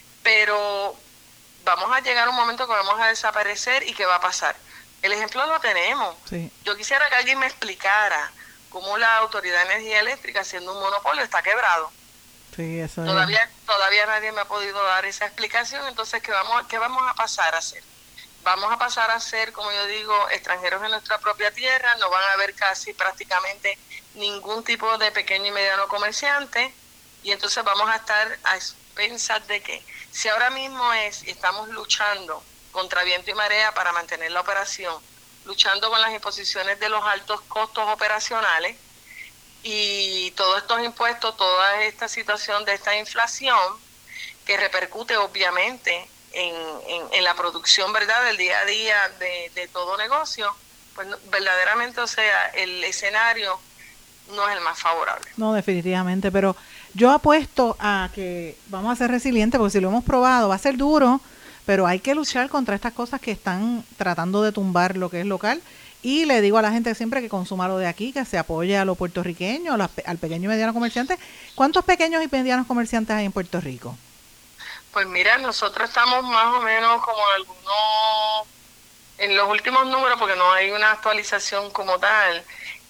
pero vamos a llegar a un momento que vamos a desaparecer y ¿qué va a pasar? El ejemplo lo tenemos. Sí. Yo quisiera que alguien me explicara cómo la Autoridad de Energía Eléctrica, siendo un monopolio, está quebrado. Sí, eso todavía es. todavía nadie me ha podido dar esa explicación. Entonces, ¿qué vamos, qué vamos a pasar a hacer? Vamos a pasar a ser, como yo digo, extranjeros en nuestra propia tierra, no van a haber casi prácticamente ningún tipo de pequeño y mediano comerciante, y entonces vamos a estar a expensas de que, si ahora mismo es, y estamos luchando contra viento y marea para mantener la operación, luchando con las imposiciones de los altos costos operacionales, y todos estos impuestos, toda esta situación de esta inflación que repercute obviamente en, en, en la producción, ¿verdad?, del día a día de, de todo negocio, pues verdaderamente, o sea, el escenario no es el más favorable. No, definitivamente, pero yo apuesto a que vamos a ser resilientes, porque si lo hemos probado va a ser duro, pero hay que luchar contra estas cosas que están tratando de tumbar lo que es local. Y le digo a la gente siempre que consuma lo de aquí, que se apoye a los puertorriqueños, al pequeño y mediano comerciante. ¿Cuántos pequeños y medianos comerciantes hay en Puerto Rico? Pues mira, nosotros estamos más o menos como en algunos, en los últimos números, porque no hay una actualización como tal,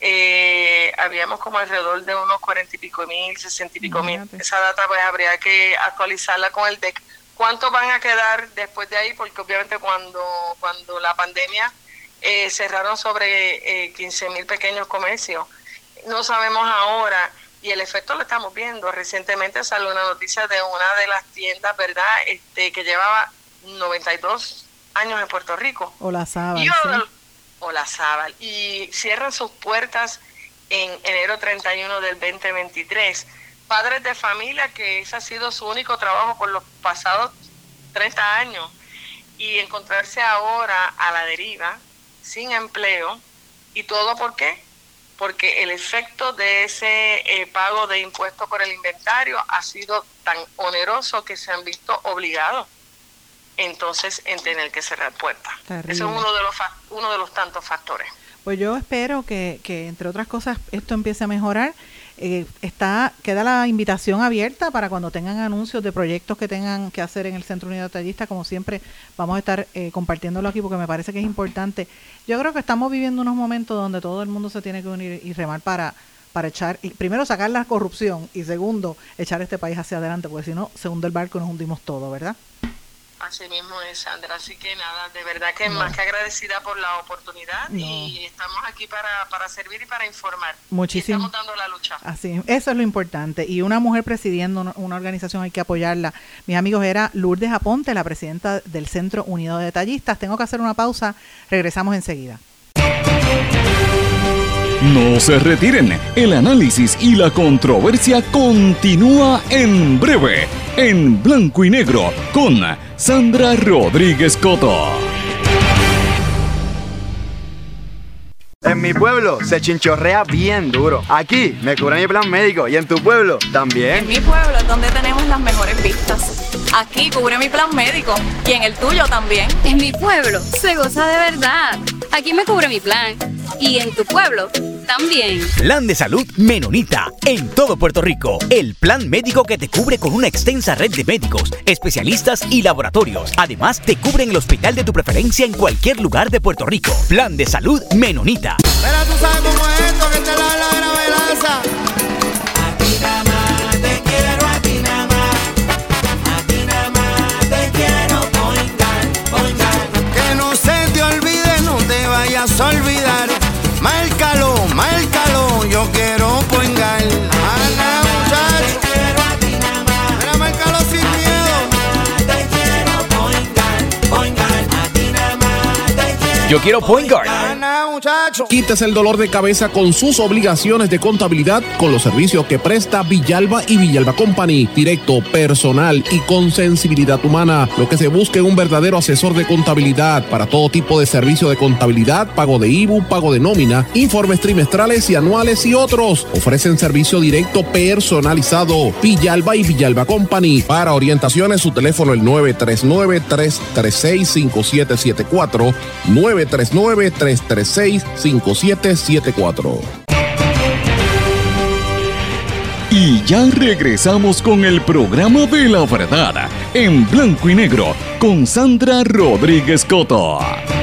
eh, habíamos como alrededor de unos cuarenta y pico mil, sesenta y pico mil. Esa data pues habría que actualizarla con el D E C. ¿Cuántos van a quedar después de ahí? Porque obviamente cuando, cuando la pandemia eh, cerraron sobre eh, quince mil pequeños comercios, no sabemos ahora, y el efecto lo estamos viendo. Recientemente salió una noticia de una de las tiendas, ¿verdad?, este, que llevaba noventa y dos años en Puerto Rico. O la Sábal, y, sí. O la Sábal. Y cierran sus puertas en enero treinta y uno del veinte veintitrés. Padres de familia que ese ha sido su único trabajo por los pasados treinta años. Y encontrarse ahora a la deriva, sin empleo. ¿Y todo por qué? Porque el efecto de ese eh, pago de impuestos por el inventario ha sido tan oneroso que se han visto obligados entonces en tener que cerrar puertas. Terrible. Ese es uno de los fa- uno de los tantos factores. Pues yo espero que, que entre otras cosas esto empiece a mejorar. Eh, está queda la invitación abierta para cuando tengan anuncios de proyectos que tengan que hacer en el Centro Unido Detallista. Como siempre vamos a estar eh, compartiéndolo aquí porque me parece que es importante. Yo creo que estamos viviendo unos momentos donde todo el mundo se tiene que unir y remar para para echar, y primero sacar la corrupción y segundo echar este país hacia adelante, porque si no se hunde el barco y nos hundimos todo, ¿verdad? Así mismo es, Sandra. Así que nada, de verdad que no. más que agradecida por la oportunidad no. y estamos aquí para, para servir y para informar. Muchísimo. Y estamos dando la lucha. Así, eso es lo importante. Y una mujer presidiendo una organización hay que apoyarla. Mis amigos, era Lourdes Aponte, la presidenta del Centro Unido de Detallistas. Tengo que hacer una pausa. Regresamos enseguida. No se retiren, el análisis y la controversia continúa en breve, en Blanco y Negro, con Sandra Rodríguez Coto. En mi pueblo se chinchorrea bien duro. Aquí me cubre mi plan médico y en tu pueblo también. En mi pueblo es donde tenemos las mejores vistas. Aquí cubre mi plan médico y en el tuyo también. En mi pueblo se goza de verdad. Aquí me cubre mi plan y en tu pueblo también. Plan de Salud Menonita en todo Puerto Rico. El plan médico que te cubre con una extensa red de médicos, especialistas y laboratorios. Además, te cubre en el hospital de tu preferencia en cualquier lugar de Puerto Rico. Plan de Salud Menonita. Pero tú sabes cómo es esto, que te la la gravelaza. A ti nada más te quiero, a ti nada más. A ti nada más te quiero, Poingal, Poingal. Que no se te olvide, no te vayas a olvidar. Márcalo, márcalo, yo quiero Poingal. Ana, muchacho. Te quiero a ti nada más. Mira, márcalo sin miedo. Te quiero Poingal, Poingal. A ti nada más te quiero. Yo quiero Poingal. Ana, muchacho. Quítese el dolor de cabeza con sus obligaciones de contabilidad con los servicios que presta Villalba y Villalba Company. Directo, personal y con sensibilidad humana. Lo que se busca es un verdadero asesor de contabilidad para todo tipo de servicio de contabilidad, pago de I B U, pago de nómina, informes trimestrales y anuales y otros. Ofrecen servicio directo personalizado. Villalba y Villalba Company. Para orientaciones, su teléfono el nueve tres nueve, tres tres seis, cinco siete siete cuatro, nueve tres nueve, tres tres seis, cinco siete siete cuatro. Y ya regresamos con el programa de la verdad, en Blanco y Negro, con Sandra Rodríguez Coto.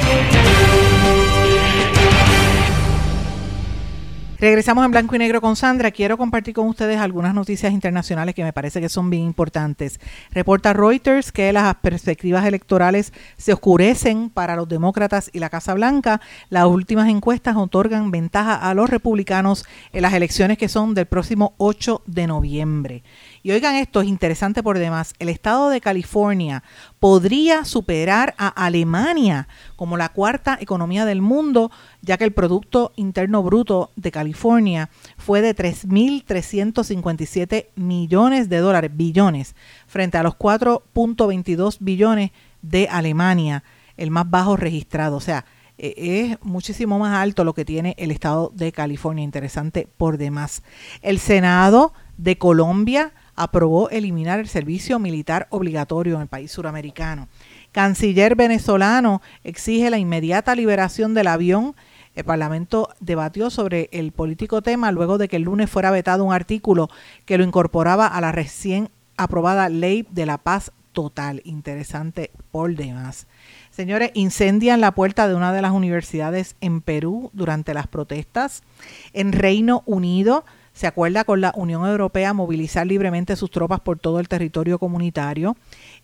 Regresamos en Blanco y Negro con Sandra. Quiero compartir con ustedes algunas noticias internacionales que me parece que son bien importantes. Reporta Reuters que las perspectivas electorales se oscurecen para los demócratas y la Casa Blanca. Las últimas encuestas otorgan ventaja a los republicanos en las elecciones que son del próximo ocho de noviembre. Y oigan esto, es interesante por demás. El estado de California podría superar a Alemania como la cuarta economía del mundo, ya que el Producto Interno Bruto de California fue de tres mil trescientos cincuenta y siete millones de dólares, billones, frente a los cuatro punto veintidós billones de Alemania, el más bajo registrado. O sea, es muchísimo más alto lo que tiene el estado de California, interesante por demás. El Senado de Colombia aprobó eliminar el servicio militar obligatorio en el país suramericano. Canciller venezolano exige la inmediata liberación del avión. El Parlamento debatió sobre el político tema luego de que el lunes fuera vetado un artículo que lo incorporaba a la recién aprobada Ley de la Paz Total. Interesante por demás. Señores, incendian la puerta de una de las universidades en Perú durante las protestas. En Reino Unido se acuerda con la Unión Europea movilizar libremente sus tropas por todo el territorio comunitario.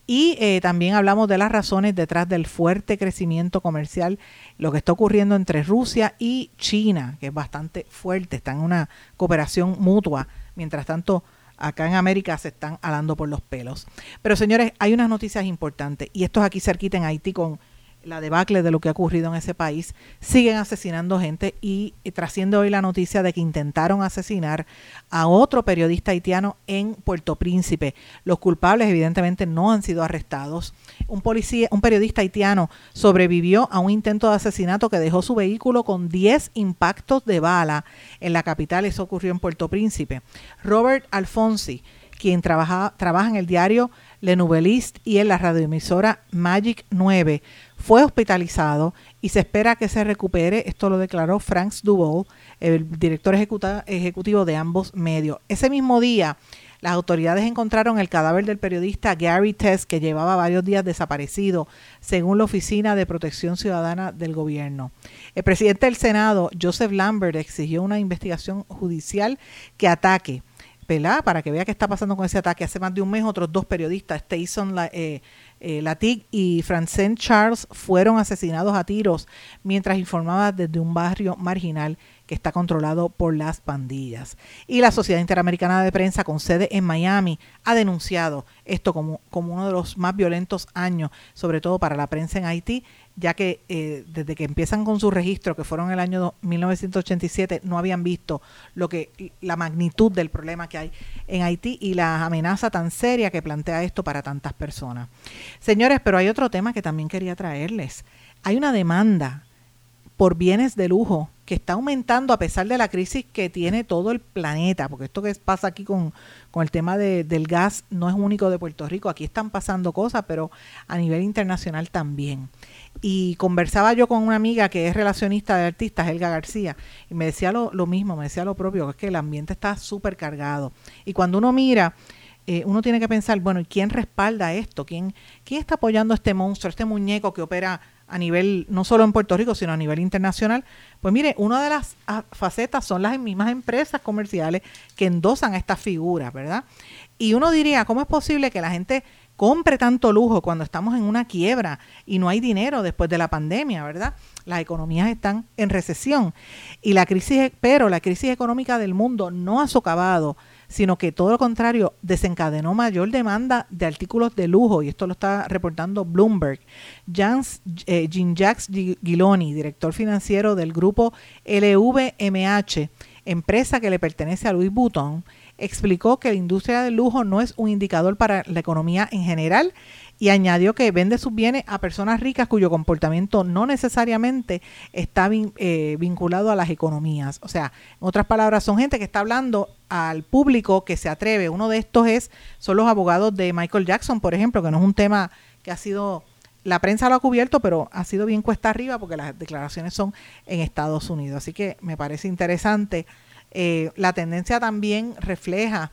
Y eh, también hablamos de las razones detrás del fuerte crecimiento comercial, lo que está ocurriendo entre Rusia y China, que es bastante fuerte, está en una cooperación mutua. Mientras tanto, acá en América se están alando por los pelos. Pero señores, hay unas noticias importantes, y esto es aquí cerquita en Haití con la debacle de lo que ha ocurrido en ese país. Siguen asesinando gente y, y trasciende hoy la noticia de que intentaron asesinar a otro periodista haitiano en Puerto Príncipe. Los culpables evidentemente no han sido arrestados. Un policía, un periodista haitiano sobrevivió a un intento de asesinato que dejó su vehículo con diez impactos de bala en la capital. Eso ocurrió en Puerto Príncipe. Robert Alfonsi, quien trabaja, trabaja en el diario Le Nouvelliste y en la radioemisora Magic nueve, fue hospitalizado y se espera que se recupere. Esto lo declaró Franz Duval, el director ejecutivo de ambos medios. Ese mismo día, las autoridades encontraron el cadáver del periodista Gary Tess, que llevaba varios días desaparecido, según la Oficina de Protección Ciudadana del gobierno. El presidente del Senado, Joseph Lambert, exigió una investigación judicial que ataque, ¿verdad? Para que vea qué está pasando con ese ataque. Hace más de un mes otros dos periodistas, Tyson eh, eh, Latig y Francine Charles, fueron asesinados a tiros mientras informaban desde un barrio marginal que está controlado por las pandillas. Y la Sociedad Interamericana de Prensa, con sede en Miami, ha denunciado esto como, como uno de los más violentos años, sobre todo para la prensa en Haití, ya que eh, desde que empiezan con su registro, que fueron en el año mil novecientos ochenta y siete, no habían visto lo que la magnitud del problema que hay en Haití y la amenaza tan seria que plantea esto para tantas personas. Señores, pero hay otro tema que también quería traerles. Hay una demanda por bienes de lujo que está aumentando a pesar de la crisis que tiene todo el planeta, porque esto que pasa aquí con, con el tema de, del gas no es único de Puerto Rico. Aquí están pasando cosas, pero a nivel internacional también. Y conversaba yo con una amiga que es relacionista de artistas, Helga García, y me decía lo, lo mismo, me decía lo propio, que es que el ambiente está súper cargado. Y cuando uno mira, eh, uno tiene que pensar, bueno, ¿y quién respalda esto? ¿Quién, quién está apoyando a este monstruo, este muñeco que opera a nivel, no solo en Puerto Rico, sino a nivel internacional? Pues mire, una de las facetas son las mismas empresas comerciales que endosan a estas figuras, ¿verdad? Y uno diría, ¿cómo es posible que la gente compre tanto lujo cuando estamos en una quiebra y no hay dinero después de la pandemia, ¿verdad? Las economías están en recesión y la crisis, pero la crisis económica del mundo no ha socavado, sino que todo lo contrario, desencadenó mayor demanda de artículos de lujo, y esto lo está reportando Bloomberg. Jans, eh, Jean-Jacques Guiloni, director financiero del grupo L V M H, empresa que le pertenece a Louis Vuitton, explicó que la industria del lujo no es un indicador para la economía en general, y añadió que vende sus bienes a personas ricas cuyo comportamiento no necesariamente está vin, eh, vinculado a las economías. O sea, en otras palabras, son gente que está hablando al público que se atreve. Uno de estos es son los abogados de Michael Jackson, por ejemplo, que no es un tema que ha sido, la prensa lo ha cubierto, pero ha sido bien cuesta arriba porque las declaraciones son en Estados Unidos. Así que me parece interesante. Eh, la tendencia también refleja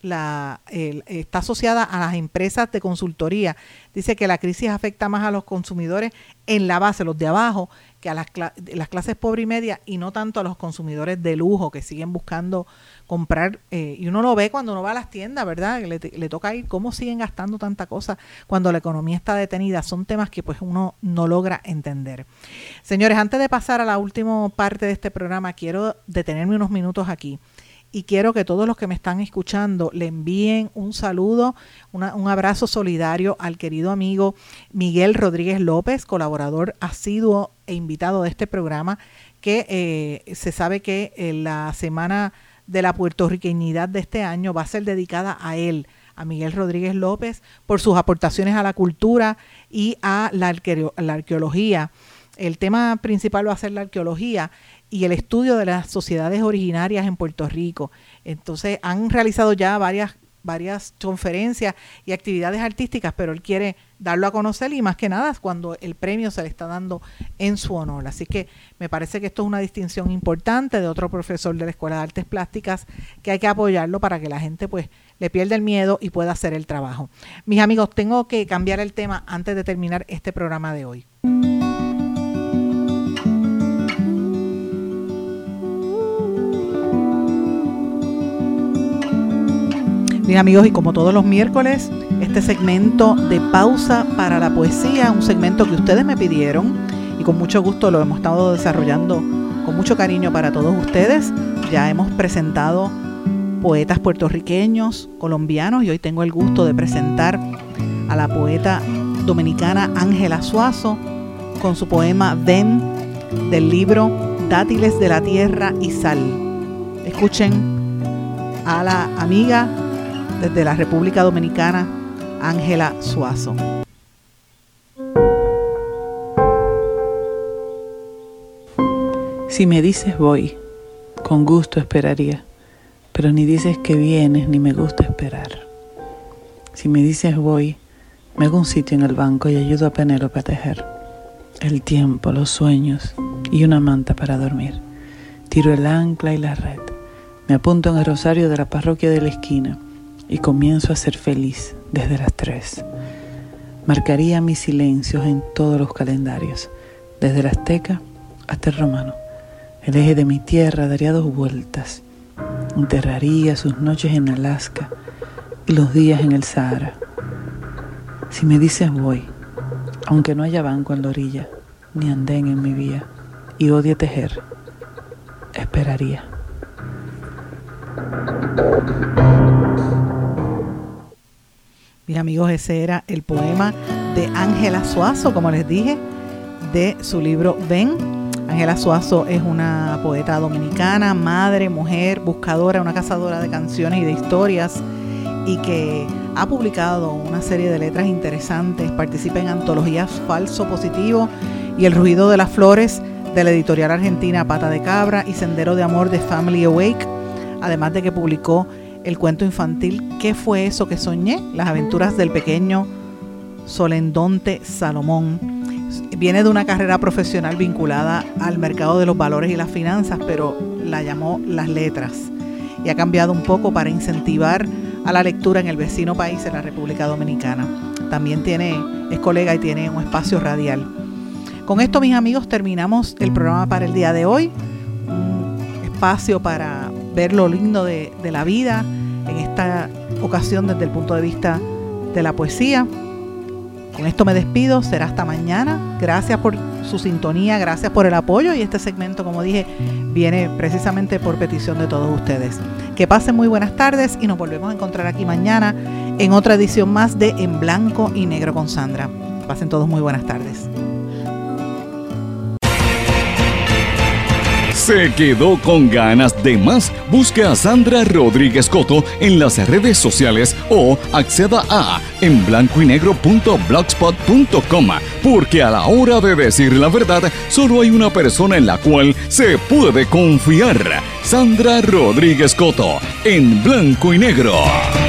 La, eh, está asociada a las empresas de consultoría. Dice que la crisis afecta más a los consumidores en la base, los de abajo, que a las, cl- las clases pobre y media, y no tanto a los consumidores de lujo que siguen buscando comprar. Eh, y uno lo ve cuando uno va a las tiendas, ¿verdad? Le, le toca ir cómo siguen gastando tanta cosa cuando la economía está detenida. Son temas que pues uno no logra entender. Señores, antes de pasar a la última parte de este programa, quiero detenerme unos minutos aquí y quiero que todos los que me están escuchando le envíen un saludo, una, un abrazo solidario al querido amigo Miguel Rodríguez López, colaborador asiduo e invitado de este programa, que eh, se sabe que eh, la semana de la puertorriqueñidad de este año va a ser dedicada a él, a Miguel Rodríguez López, por sus aportaciones a la cultura y a la, arqueo- la arqueología. El tema principal va a ser la arqueología y el estudio de las sociedades originarias en Puerto Rico. Entonces han realizado ya varias, varias conferencias y actividades artísticas, pero él quiere darlo a conocer y más que nada cuando el premio se le está dando en su honor. Así que me parece que esto es una distinción importante de otro profesor de la Escuela de Artes Plásticas que hay que apoyarlo para que la gente pues le pierda el miedo y pueda hacer el trabajo. Mis amigos, tengo que cambiar el tema antes de terminar este programa de hoy. Bien amigos, y como todos los miércoles, este segmento de Pausa para la Poesía, un segmento que ustedes me pidieron y con mucho gusto lo hemos estado desarrollando con mucho cariño para todos ustedes. Ya hemos presentado poetas puertorriqueños, colombianos, y hoy tengo el gusto de presentar a la poeta dominicana Ángela Zuazo con su poema Ven, del libro Dátiles de la Tierra y Sal. Escuchen a la amiga desde la República Dominicana, Ángela Zuazo. Si me dices voy, con gusto esperaría, pero ni dices que vienes ni me gusta esperar. Si me dices voy, me hago un sitio en el banco y ayudo a Penélope a tejer. El tiempo, los sueños y una manta para dormir. Tiro el ancla y la red. Me apunto en el rosario de la parroquia de la esquina y comienzo a ser feliz desde las tres. Marcaría mis silencios en todos los calendarios, desde el azteca hasta el romano. El eje de mi tierra daría dos vueltas. Enterraría sus noches en Alaska y los días en el Sahara. Si me dices voy, aunque no haya banco en la orilla, ni andén en mi vía, y odie tejer, esperaría. Mis amigos, ese era el poema de Ángela Zuazo, como les dije, de su libro Ven. Ángela Zuazo es una poeta dominicana, madre, mujer, buscadora, una cazadora de canciones y de historias, y que ha publicado una serie de letras interesantes. Participa en antologías Falso Positivo y El Ruido de las Flores de la editorial argentina Pata de Cabra y Sendero de Amor de Family Awake, además de que publicó el cuento infantil ¿Qué fue eso que soñé? Las aventuras del pequeño Solendonte Salomón. Viene de una carrera profesional vinculada al mercado de los valores y las finanzas, pero la llamó las letras y ha cambiado un poco para incentivar a la lectura en el vecino país, en la República Dominicana. También tiene, es colega y tiene un espacio radial. Con esto, mis amigos, terminamos el programa para el día de hoy. Un espacio para ver lo lindo de, de la vida, en esta ocasión desde el punto de vista de la poesía. Con esto me despido, será hasta mañana. Gracias por su sintonía, gracias por el apoyo, y este segmento, como dije, viene precisamente por petición de todos ustedes. Que pasen muy buenas tardes y nos volvemos a encontrar aquí mañana en otra edición más de En Blanco y Negro con Sandra. Pasen todos muy buenas tardes. ¿Se quedó con ganas de más? Busque a Sandra Rodríguez Coto en las redes sociales o acceda a en blanco y negro punto blogspot punto com, porque a la hora de decir la verdad solo hay una persona en la cual se puede confiar. Sandra Rodríguez Coto, en Blanco y Negro.